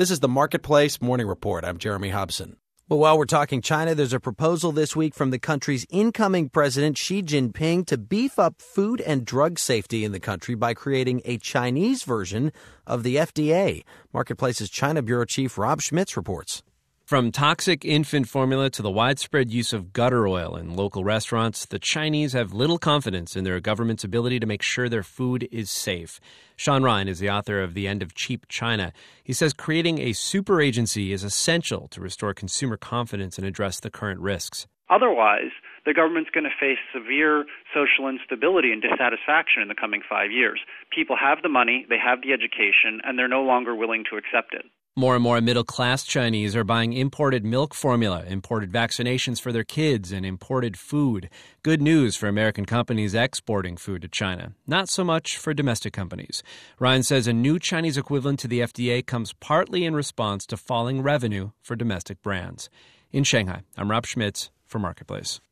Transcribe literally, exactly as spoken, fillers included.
This is the Marketplace Morning Report. I'm Jeremy Hobson. Well, while we're talking China, there's a proposal this week from the country's incoming president, Xi Jinping, to beef up food and drug safety in the country by creating a Chinese version of the F D A. Marketplace's China Bureau Chief Rob Schmitz reports. From toxic infant formula to the widespread use of gutter oil in local restaurants, the Chinese have little confidence in their government's ability to make sure their food is safe. Sean Ryan is the author of The End of Cheap China. He says creating a super agency is essential to restore consumer confidence and address the current risks. Otherwise, the government's going to face severe social instability and dissatisfaction in the coming five years. People have the money, they have the education, and they're no longer willing to accept it. More and more middle-class Chinese are buying imported milk formula, imported vaccinations for their kids, and imported food. Good news for American companies exporting food to China. Not so much for domestic companies. Ryan says a new Chinese equivalent to the F D A comes partly in response to falling revenue for domestic brands. In Shanghai, I'm Rob Schmitz for Marketplace.